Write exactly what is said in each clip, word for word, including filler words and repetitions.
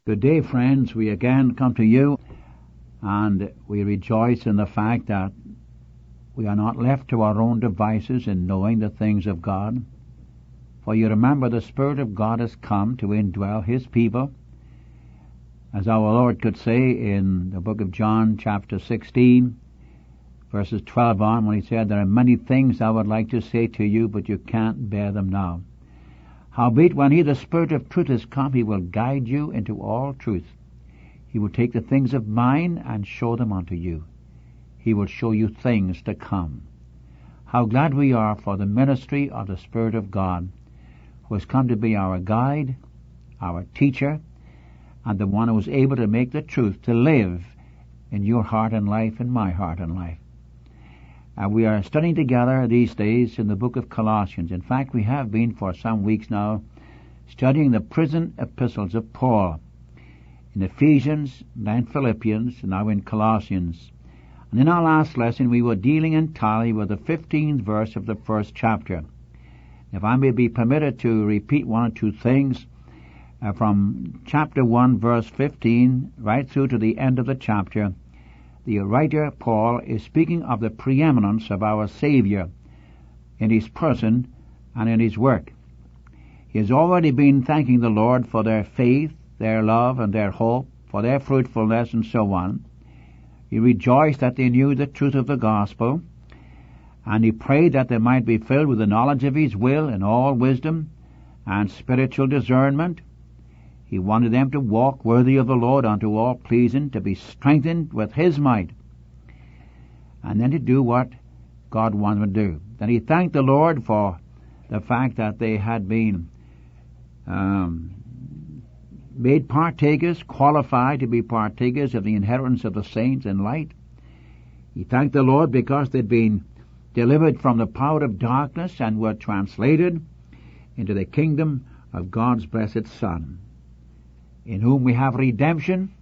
Good day, friends. We again come to you, and we rejoice in the fact that we are not left to our own devices in knowing the things of God. For you remember, the Spirit of God has come to indwell His people. As our Lord could say in the book of John, chapter sixteen, verses twelve on, when He said, "There are many things I would like to say to you, but you can't bear them now. Howbeit, when He, the Spirit of truth, is come, He will guide you into all truth. He will take the things of mine and show them unto you. He will show you things to come." How glad we are for the ministry of the Spirit of God, who has come to be our guide, our teacher, and the one who is able to make the truth to live in your heart and life and my heart and life. And we are studying together these days in the book of Colossians. In fact, we have been for some weeks now studying the prison epistles of Paul in Ephesians, then Philippians, and now in Colossians. And in our last lesson we were dealing entirely with the fifteenth verse of the first chapter. If I may be permitted to repeat one or two things uh, from chapter one, verse fifteen, right through to the end of the chapter, the writer Paul is speaking of the preeminence of our Savior in His person and in His work. He has already been thanking the Lord for their faith, their love, and their hope, for their fruitfulness, and so on. He rejoiced that they knew the truth of the gospel, and he prayed that they might be filled with the knowledge of His will in all wisdom and spiritual discernment. He wanted them to walk worthy of the Lord unto all pleasing, to be strengthened with His might, and then to do what God wanted them to do. Then he thanked the Lord for the fact that they had been um, made partakers, qualified to be partakers of the inheritance of the saints in light. He thanked the Lord because they'd been delivered from the power of darkness and were translated into the kingdom of God's blessed Son, in whom we have redemption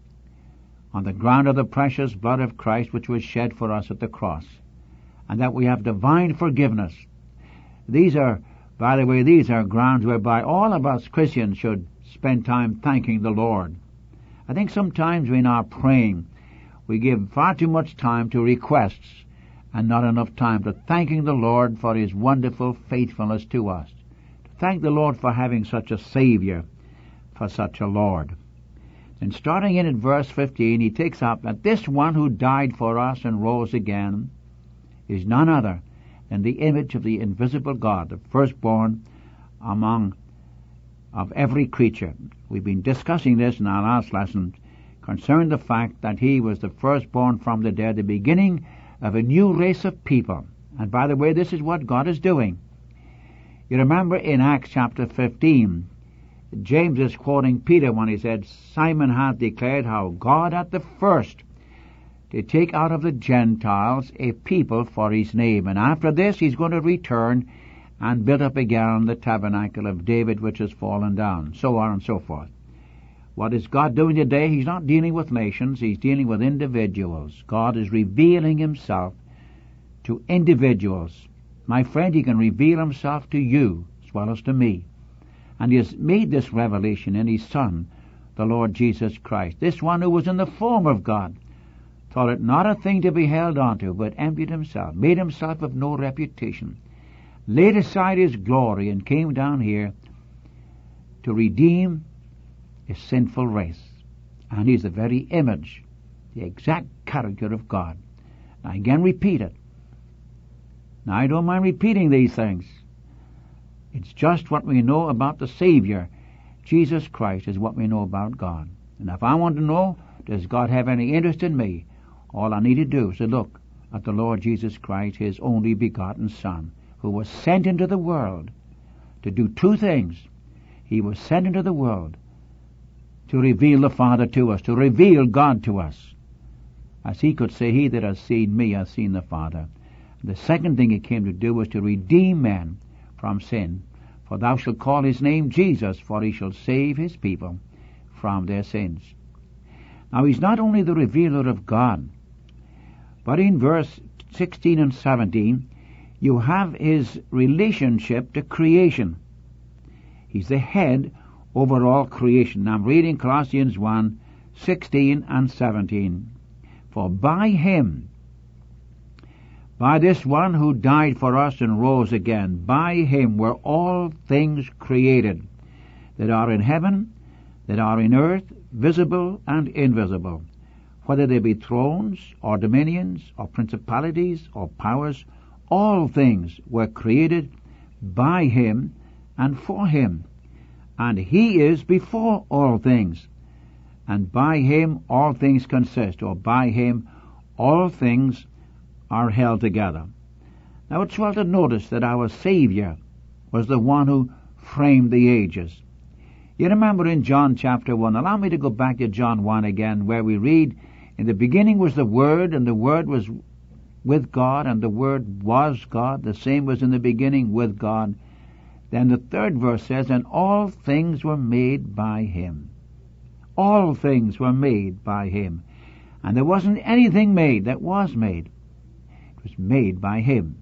on the ground of the precious blood of Christ, which was shed for us at the cross, and that we have divine forgiveness. These are, by the way, these are grounds whereby all of us Christians should spend time thanking the Lord. I think sometimes in our praying we give far too much time to requests and not enough time to thanking the Lord for His wonderful faithfulness to us. To thank the Lord for having such a Savior, for such a Lord. And starting in at verse fifteen, he takes up that this one who died for us and rose again is none other than the image of the invisible God, the firstborn among of every creature. We've been discussing this in our last lesson concerning the fact that He was the firstborn from the dead, the beginning of a new race of people. And by the way, this is what God is doing. You remember in Acts chapter fifteen, James is quoting Peter when he said, "Simon hath declared how God at the first to take out of the Gentiles a people for His name. And after this He's going to return and build up again the tabernacle of David, which has fallen down," so on and so forth. What is God doing today? He's not dealing with nations. He's dealing with individuals. God is revealing Himself to individuals. My friend, He can reveal Himself to you as well as to me. And He has made this revelation in His Son, the Lord Jesus Christ. This one who was in the form of God, thought it not a thing to be held onto, but emptied Himself, made Himself of no reputation, laid aside His glory, and came down here to redeem a sinful race. And He's the very image, the exact character of God. Now again repeat it. Now I don't mind repeating these things. It's just what we know about the Savior, Jesus Christ, is what we know about God. And if I want to know, does God have any interest in me, all I need to do is to look at the Lord Jesus Christ, His only begotten Son, who was sent into the world to do two things. He was sent into the world to reveal the Father to us, to reveal God to us. As He could say, "He that has seen me has seen the Father." The second thing He came to do was to redeem men from sin. "For thou shalt call His name Jesus, for He shall save His people from their sins." Now He's not only the revealer of God, but in verse sixteen and seventeen you have His relationship to creation. He's the head over all creation. I'm reading Colossians one, sixteen and seventeen. For by him, by this one who died for us and rose again, by him were all things created, that are in heaven, that are in earth, visible and invisible, whether they be thrones, or dominions, or principalities, or powers. All things were created by him and for him. And he is before all things, and by him all things consist, or by him all things are held together. Now it's well to notice that our Savior was the one who framed the ages. You remember in John chapter one, allow me to go back to John one again, where we read, in the beginning was the Word, and the Word was with God, and the Word was God. The same was in the beginning with God. Then the third verse says, and all things were made by him. All things were made by him. And there wasn't anything made that was made. It was made by him.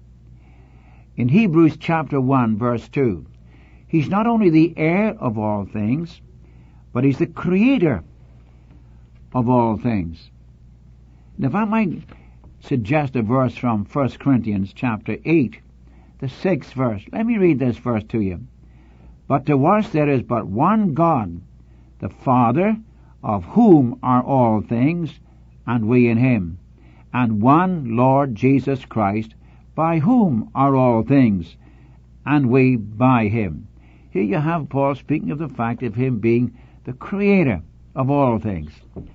In Hebrews chapter one, verse two, he's not only the heir of all things, but he's the creator of all things. And if I might suggest a verse from First Corinthians chapter eight, the sixth verse. Let me read this verse to you. But to us there is but one God, the Father, of whom are all things, and we in him, and one Lord Jesus Christ, by whom are all things, and we by him. Here you have Paul speaking of the fact of him being the creator of all things.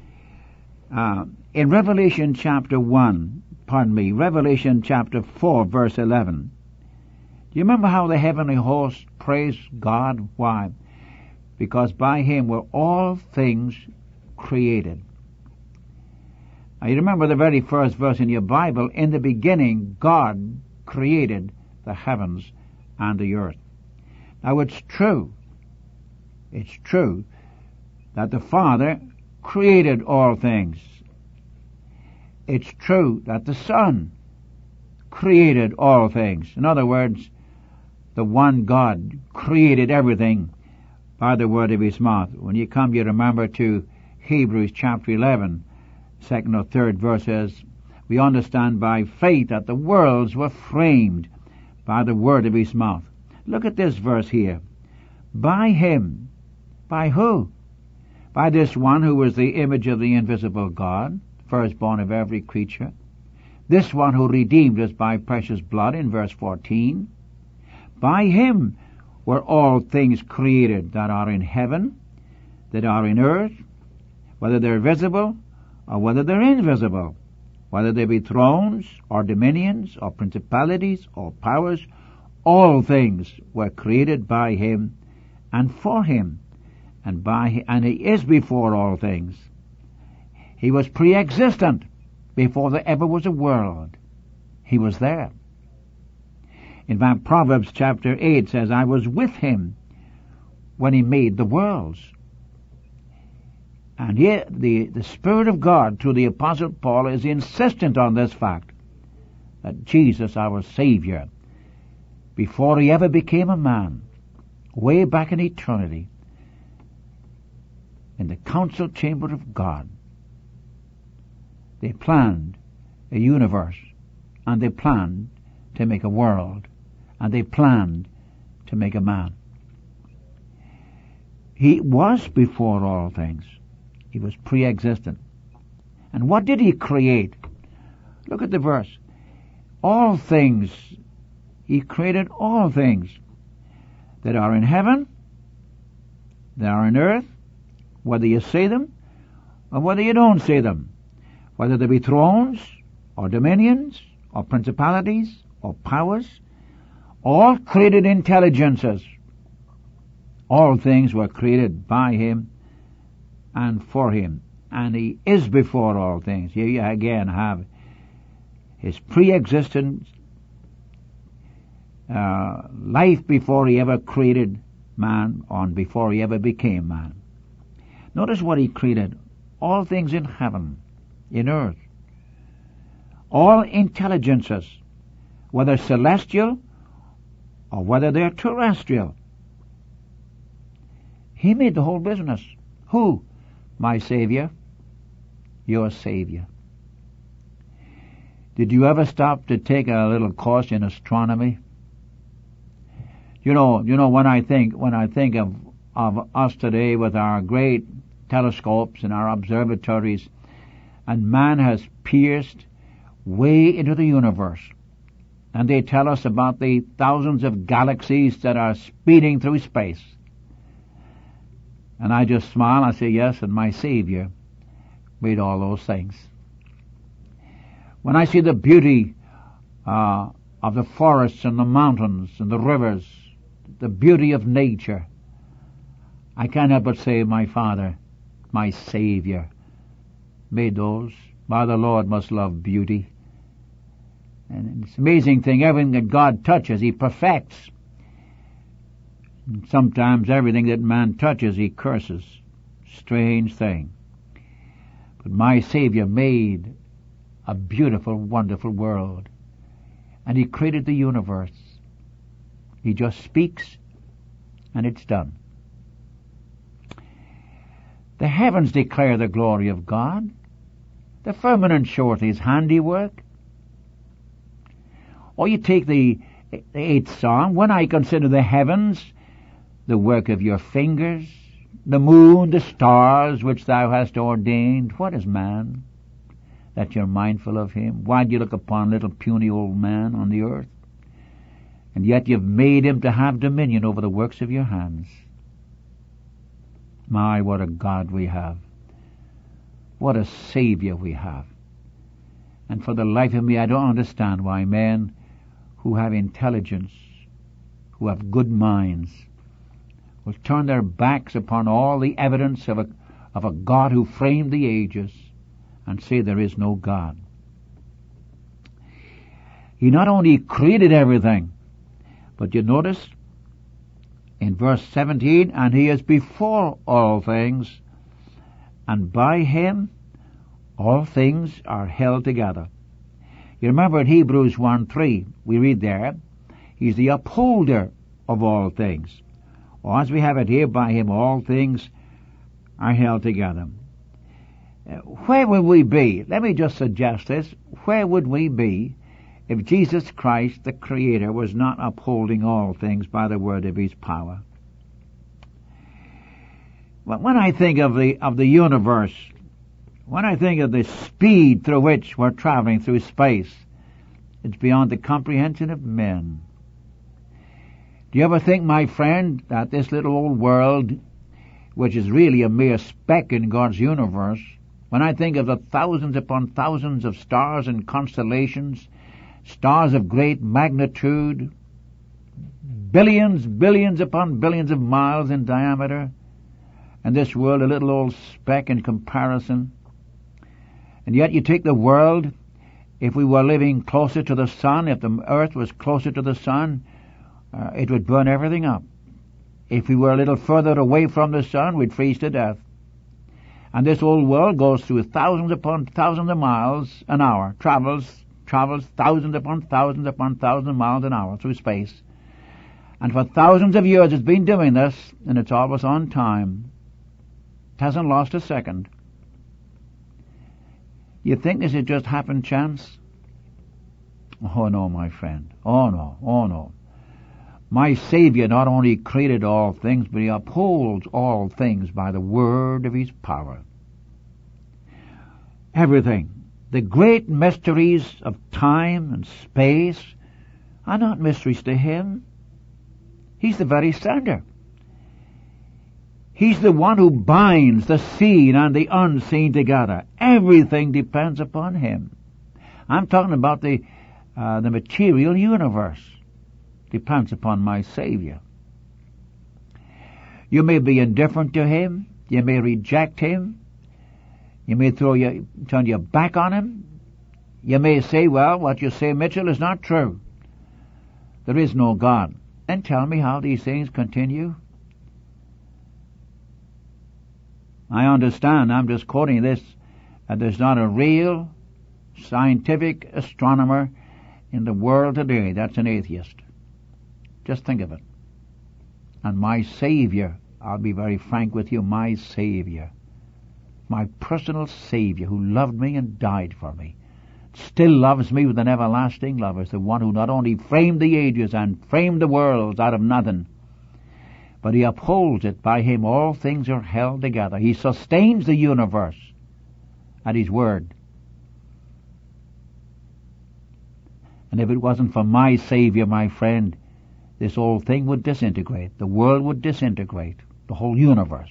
Uh, in Revelation chapter one, pardon me, Revelation chapter four, verse eleven, do you remember how the heavenly host praised God? Why? Because by him were all things created. Now you remember the very first verse in your Bible, in the beginning God created the heavens and the earth. Now it's true, it's true that the Father created all things. It's true that the Son created all things. In other words, the one God created everything by the word of his mouth. When you come, you remember to Hebrews chapter eleven, second or third verses, we understand by faith that the worlds were framed by the word of his mouth. Look at this verse here. By him. By who? By this one who was the image of the invisible God, firstborn of every creature. This one who redeemed us by precious blood in verse fourteen. By him were all things created that are in heaven, that are in earth, whether they're visible or whether they're invisible, whether they be thrones or dominions or principalities or powers. All things were created by him and for him, and by and he is before all things. He was pre-existent before there ever was a world. He was there. In fact, Proverbs chapter eight says, I was with him when he made the worlds. And here the, the Spirit of God through the Apostle Paul is insistent on this fact, that Jesus, our Savior, before he ever became a man, way back in eternity, in the council chamber of God, they planned a universe, and they planned to make a world, and they planned to make a man. He was before all things. He was pre-existent. And what did he create? Look at the verse. All things. He created all things that are in heaven, that are in earth, whether you see them or whether you don't see them, whether they be thrones or dominions or principalities or powers, all created intelligences. All things were created by him and for him, and he is before all things. Here you again have his pre-existent uh, life before he ever created man, or before he ever became man. Notice what he created. All things in heaven, in earth, all intelligences, whether celestial or whether they're terrestrial. He made the whole business. Who? My Savior. Your Savior. Did you ever stop to take a little course in astronomy? You know, you know when I think when I think of of us today with our great telescopes and our observatories, and man has pierced way into the universe, and they tell us about the thousands of galaxies that are speeding through space. And I just smile, I say, yes, and my Savior made all those things. When I see the beauty uh, of the forests and the mountains and the rivers, the beauty of nature, I can't help but say, my Father, my Savior, made those. Why, the Lord must love beauty. And it's an amazing thing, everything that God touches, He perfects. And sometimes everything that man touches, He curses. Strange thing. But my Savior made a beautiful, wonderful world. And He created the universe. He just speaks, and it's done. The heavens declare the glory of God. The firmament showeth His handiwork. Or you take the, the eighth Psalm, when I consider the heavens, the work of your fingers, the moon, the stars, which thou hast ordained. What is man, that you're mindful of him? Why do you look upon little puny old man on the earth? And yet you've made him to have dominion over the works of your hands. My, what a God we have. What a Savior we have. And for the life of me, I don't understand why men who have intelligence, who have good minds, will turn their backs upon all the evidence of a, of a God who framed the ages and say there is no God. He not only created everything, but you notice in verse seventeen, and He is before all things, and by Him all things are held together. You remember in Hebrews one three, we read there, He's the upholder of all things. Or as we have it here, by Him all things are held together. Where would we be? Let me just suggest this. Where would we be if Jesus Christ, the Creator, was not upholding all things by the word of His power? When I think of the of the universe, when I think of the speed through which we're traveling through space, it's beyond the comprehension of men. Do you ever think, my friend, that this little old world, which is really a mere speck in God's universe, when I think of the thousands upon thousands of stars and constellations, stars of great magnitude, billions, billions upon billions of miles in diameter, and this world a little old speck in comparison, and yet you take the world, if we were living closer to the sun, if the earth was closer to the sun, uh, it would burn everything up. If we were a little further away from the sun, we'd freeze to death. And this old world goes through thousands upon thousands of miles an hour, travels, travels thousands upon thousands upon thousands of miles an hour through space. And for thousands of years it's been doing this, and it's always on time. It hasn't lost a second. You think this has just happened chance? Oh no, my friend. Oh no, oh no. My Savior not only created all things, but He upholds all things by the word of His power. Everything. The great mysteries of time and space are not mysteries to Him. He's the very center. He's the one who binds the seen and the unseen together. Everything depends upon Him. I'm talking about the uh, the material universe. Depends upon my Savior. You may be indifferent to Him. You may reject Him. You may throw your, turn your back on Him. You may say, well, what you say, Mitchell, is not true. There is no God. Then tell me how these things continue. I understand, I'm just quoting this, that there's not a real scientific astronomer in the world today that's an atheist. Just think of it. And my Savior I'll be very frank with you, my Savior, my personal Savior who loved me and died for me, still loves me with an everlasting love, is the one who not only framed the ages and framed the worlds out of nothing, but he upholds it. By him all things are held together. He sustains the universe at his word. And if it wasn't for my Savior, my friend, this whole thing would disintegrate. The world would disintegrate. The whole universe.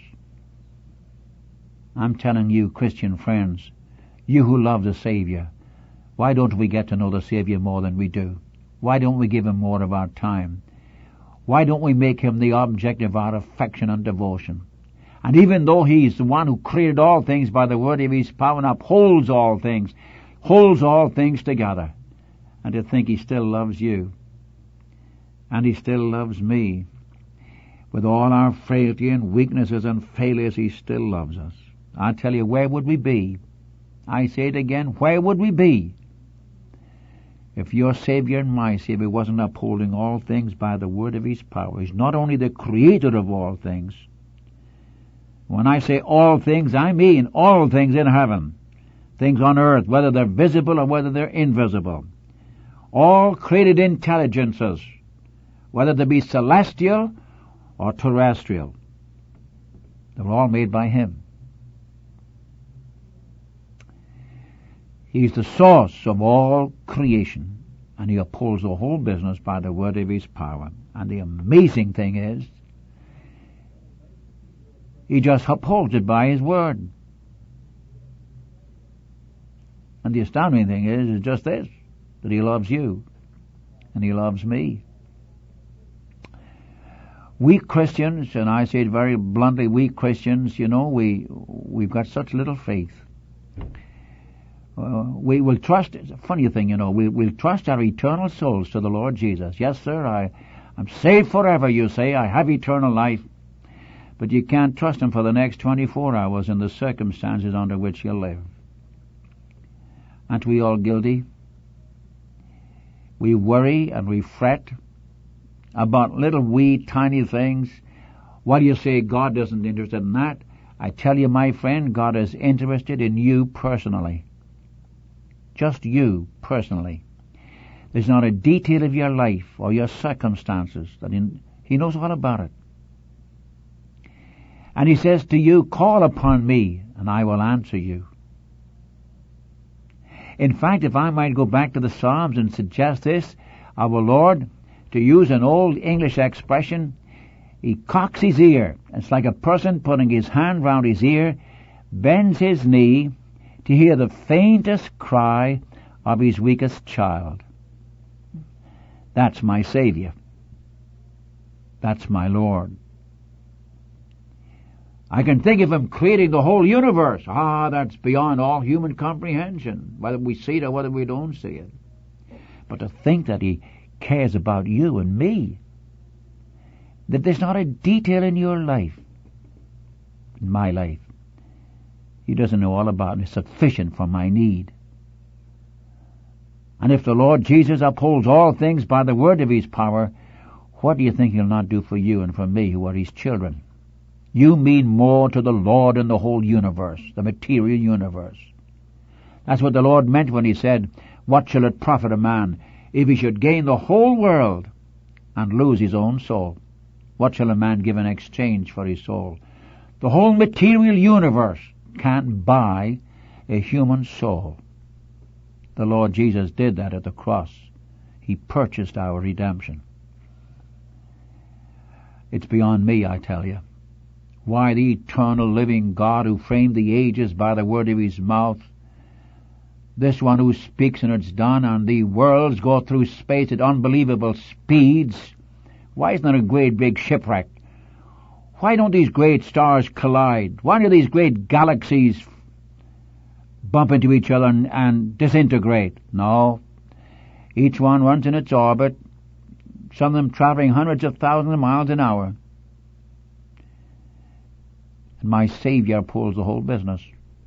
I'm telling you, Christian friends, you who love the Savior, why don't we get to know the Savior more than we do? Why don't we give him more of our time? Why don't we make him the object of our affection and devotion? And even though he's the one who created all things by the word of his power and upholds all things, holds all things together, and to think he still loves you, and he still loves me, with all our frailty and weaknesses and failures, he still loves us. I tell you, where would we be? I say it again, where would we be if your Savior and my Savior wasn't upholding all things by the word of his power? He's not only the creator of all things. When I say all things, I mean all things in heaven, things on earth, whether they're visible or whether they're invisible. All created intelligences, whether they be celestial or terrestrial, they're all made by him. He's the source of all creation, and he upholds the whole business by the word of his power. And the amazing thing is, he just upholds it by his word. And the astounding thing is, is just this, that he loves you, and he loves me. We Christians, and I say it very bluntly, we Christians, you know, we, we've got such little faith. Uh, we will trust, it's a funny thing, you know, we, we'll trust our eternal souls to the Lord Jesus. Yes, sir, I, I'm saved forever, you say, I have eternal life. But you can't trust him for the next twenty-four hours in the circumstances under which you live. Aren't we all guilty? We worry and we fret about little wee tiny things. Why do you say God isn't interested in that? I tell you, my friend, God is interested in you personally. Just you personally. There's not a detail of your life or your circumstances that he, he knows all about it. And he says to you, call upon me and I will answer you. In fact, if I might go back to the Psalms and suggest this, our Lord, to use an old English expression, he cocks his ear. It's like a person putting his hand round his ear, bends his knee to hear the faintest cry of his weakest child. That's my Savior. That's my Lord. I can think of him creating the whole universe. Ah, that's beyond all human comprehension, whether we see it or whether we don't see it. But to think that he cares about you and me, that there's not a detail in your life, in my life, he doesn't know all about it, is sufficient for my need. And if the Lord Jesus upholds all things by the word of his power, what do you think he'll not do for you and for me who are his children? You mean more to the Lord in the whole universe, the material universe. That's what the Lord meant when he said, what shall it profit a man if he should gain the whole world and lose his own soul? What shall a man give in exchange for his soul? The whole material universe can't buy a human soul. The Lord Jesus did that at the cross. He purchased our redemption. It's beyond me, I tell you. Why, the eternal living God who framed the ages by the word of his mouth, this one who speaks and it's done, and the worlds go through space at unbelievable speeds, why isn't there a great big shipwreck? Why don't these great stars collide? Why do these great galaxies bump into each other and, and disintegrate? No. Each one runs in its orbit, some of them traveling hundreds of thousands of miles an hour. And my Savior pulls the whole business.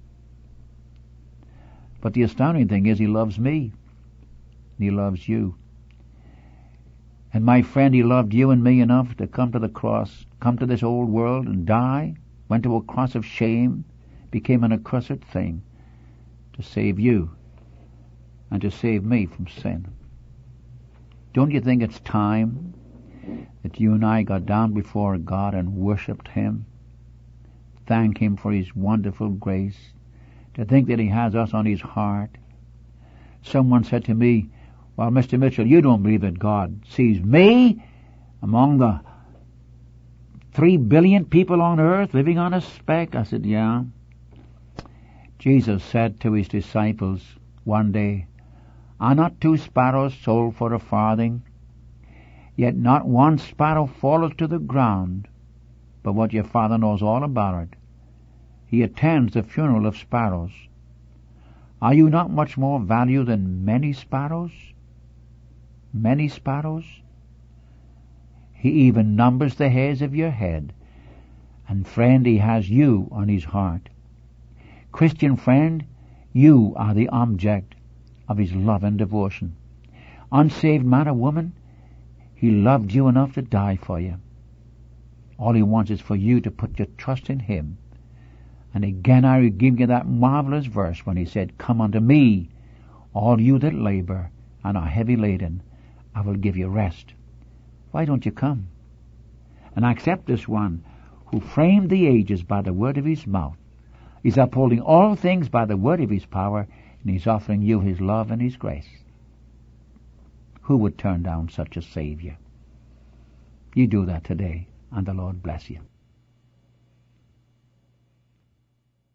But the astounding thing is he loves me. He loves you. And my friend, he loved you and me enough to come to the cross, come to this old world and die, went to a cross of shame, became an accursed thing to save you and to save me from sin. Don't you think it's time that you and I got down before God and worshipped Him? Thank Him for His wonderful grace. To think that He has us on His heart. Someone said to me, well, Mister Mitchell, you don't believe that God sees me among the three billion people on earth living on a speck? I said, yeah. Jesus said to His disciples one day, are not two sparrows sold for a farthing? Yet not one sparrow falleth to the ground, but what your Father knows all about it. He attends the funeral of sparrows. Are you not much more value than many sparrows? Many sparrows? He even numbers the hairs of your head. And friend, He has you on His heart. Christian friend, you are the object of His love and devotion. Unsaved man or woman, He loved you enough to die for you. All He wants is for you to put your trust in Him. And again I will give you that marvelous verse when He said, come unto me, all you that labor and are heavy laden, I will give you rest. Why don't you come? And accept this one who framed the ages by the word of His mouth. He's upholding all things by the word of His power, and He's offering you His love and His grace. Who would turn down such a Savior? You do that today, and the Lord bless you.